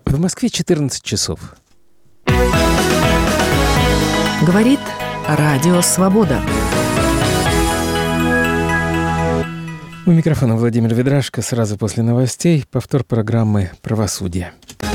В Москве 14 часов. Говорит Радио Свобода. У микрофона Владимир Ведрашко. Сразу после новостей повтор программы «Правосудие».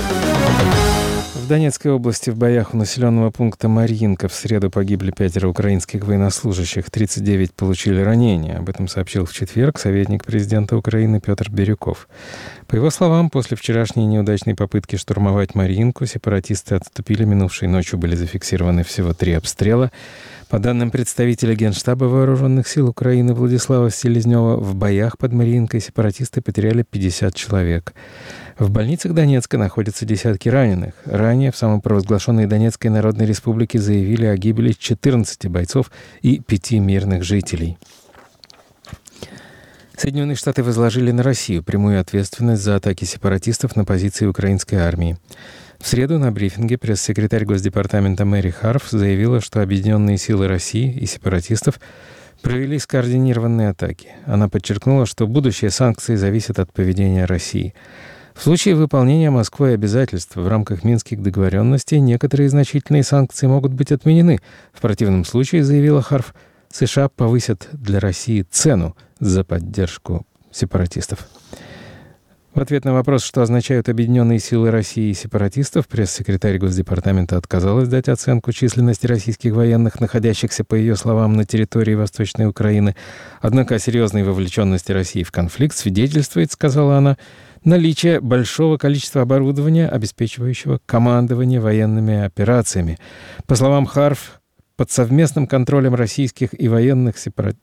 В Донецкой области в боях у населенного пункта Марьинка в среду погибли 5 украинских военнослужащих, 39 получили ранения. Об этом сообщил в четверг советник президента Украины Петр Бирюков. По его словам, после вчерашней неудачной попытки штурмовать Марьинку, сепаратисты отступили. Минувшей ночью были зафиксированы всего 3 обстрела. По данным представителя Генштаба Вооруженных сил Украины Владислава Селезнева, в боях под Марьинкой сепаратисты потеряли 50 человек. В больницах Донецка находятся десятки раненых. Ранее в самопровозглашенной Донецкой Народной Республике заявили о гибели 14 бойцов и 5 мирных жителей. Соединенные Штаты возложили на Россию прямую ответственность за атаки сепаратистов на позиции украинской армии. В среду на брифинге пресс-секретарь Госдепартамента Мэри Харф заявила, что объединенные силы России и сепаратистов провели скоординированные атаки. Она подчеркнула, что будущие санкции зависят от поведения России. В случае выполнения Москвой обязательств в рамках Минских договоренностей некоторые значительные санкции могут быть отменены. В противном случае, заявила Харф, США повысят для России цену за поддержку сепаратистов. В ответ на вопрос, что означают объединенные силы России и сепаратистов, пресс-секретарь Госдепартамента отказалась дать оценку численности российских военных, находящихся, по ее словам, на территории Восточной Украины. Однако о серьезной вовлеченности России в конфликт свидетельствует, сказала она, наличие большого количества оборудования, обеспечивающего командование военными операциями. По словам Харф, под совместным контролем российских военных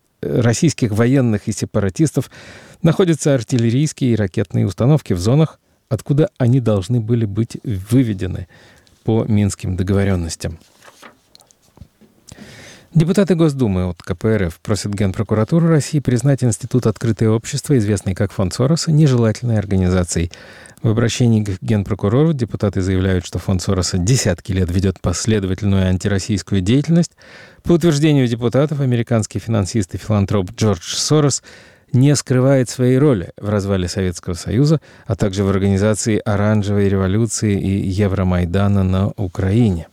и сепаратистов находятся артиллерийские и ракетные установки в зонах, откуда они должны были быть выведены по Минским договоренностям. Депутаты Госдумы от КПРФ просят Генпрокуратуру России признать Институт «Открытое общество», известный как Фонд Сороса, нежелательной организацией. В обращении к Генпрокурору депутаты заявляют, что Фонд Сороса десятки лет ведет последовательную антироссийскую деятельность. По утверждению депутатов, американский финансист и филантроп Джордж Сорос не скрывает своей роли в развале Советского Союза, а также в организации Оранжевой революции и Евромайдана на Украине.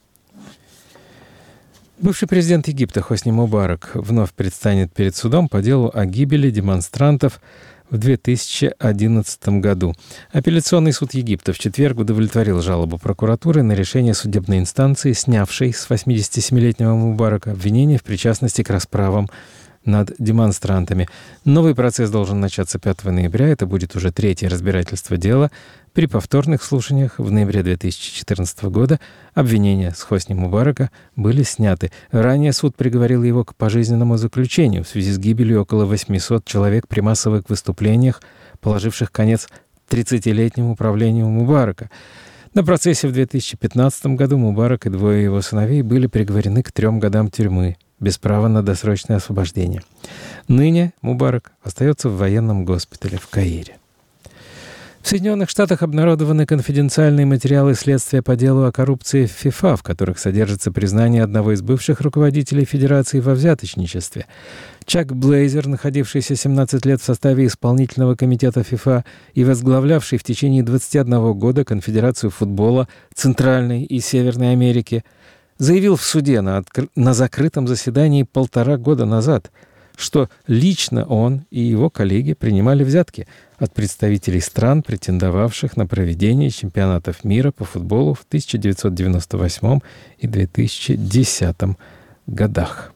Бывший президент Египта Хосни Мубарак вновь предстанет перед судом по делу о гибели демонстрантов в 2011 году. Апелляционный суд Египта в четверг удовлетворил жалобу прокуратуры на решение судебной инстанции, снявшей с 87-летнего Мубарака обвинение в причастности к расправам над демонстрантами. Новый процесс должен начаться 5 ноября. Это будет уже 3-е разбирательство дела. При повторных слушаниях в ноябре 2014 года обвинения с Хосни Мубарака были сняты. Ранее суд приговорил его к пожизненному заключению в связи с гибелью около 800 человек при массовых выступлениях, положивших конец 30-летнему правлению Мубарака. На процессе в 2015 году Мубарак и 2 его сыновей были приговорены к 3 годам тюрьмы без права на досрочное освобождение. Ныне Мубарак остается в военном госпитале в Каире. В Соединенных Штатах обнародованы конфиденциальные материалы следствия по делу о коррупции в ФИФА, в которых содержится признание одного из бывших руководителей Федерации во взяточничестве. Чак Блейзер, находившийся 17 лет в составе исполнительного комитета ФИФА и возглавлявший в течение 21 года Конфедерацию футбола Центральной и Северной Америки, заявил в суде на закрытом заседании 1,5 года назад, что лично он и его коллеги принимали взятки от представителей стран, претендовавших на проведение чемпионатов мира по футболу в 1998 и 2010 годах.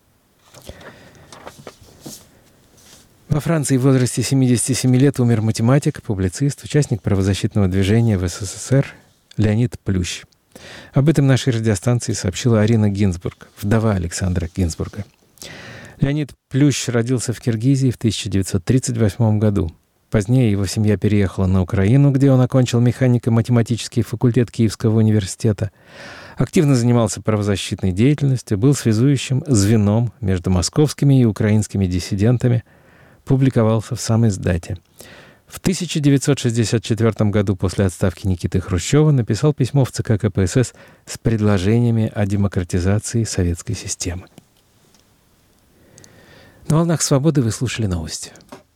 Во Франции в возрасте 77 лет умер математик, публицист, участник правозащитного движения в СССР Леонид Плющ. Об этом нашей радиостанции сообщила Арина Гинзбург, вдова Александра Гинзбурга. Леонид Плющ родился в Киргизии в 1938 году. Позднее его семья переехала на Украину, где он окончил механико-математический факультет Киевского университета. Активно занимался правозащитной деятельностью, был связующим звеном между московскими и украинскими диссидентами, публиковался в самиздате. В 1964 году после отставки Никиты Хрущева написал письмо в ЦК КПСС с предложениями о демократизации советской системы. На волнах «Свободы» вы слушали новости.